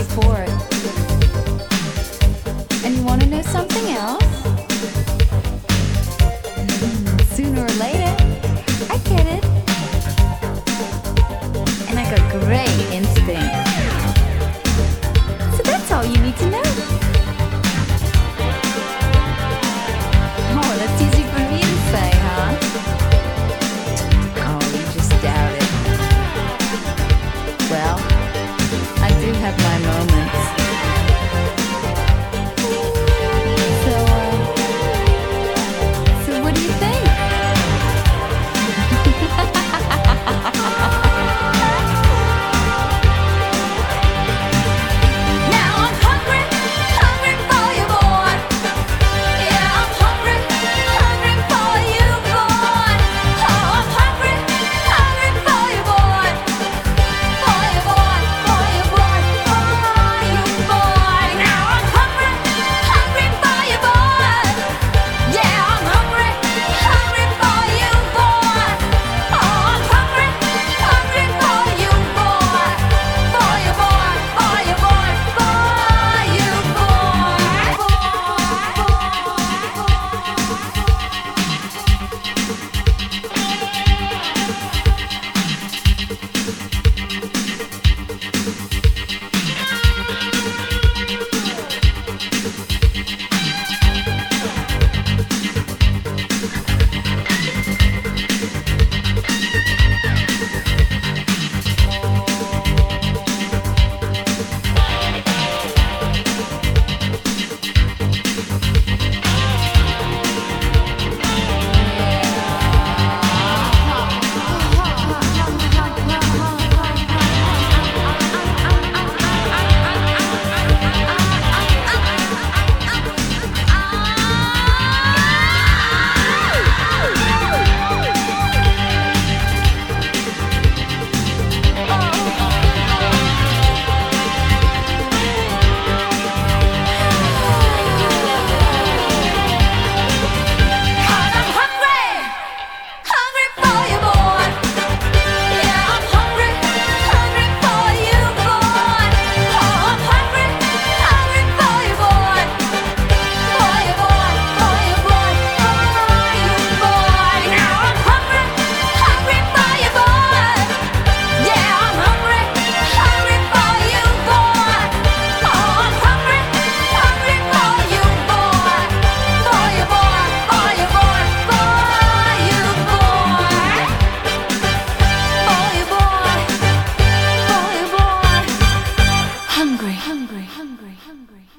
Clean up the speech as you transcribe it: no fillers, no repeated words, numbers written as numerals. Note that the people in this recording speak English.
for it. And you wanna know something else? Sooner or later, I get it. And I got great instincts. So that's all you need to know. Oh, that's easy for me to say, huh? Oh, you just doubt it. Well, I do have my moments. So what do you think? Now I'm hungry, hungry for you, boy. Yeah, I'm hungry, hungry for you, boy. Oh, I'm hungry, hungry for you, boy. For you, boy, for you, boy, for you, boy. Now I'm hungry, hungry for you, boy. Yeah, I'm hungry, hungry for you, boy. Oh, I'm hungry, hungry for you, boy. For you, boy, for you, boy, for you, hungry, hungry, hungry, hungry.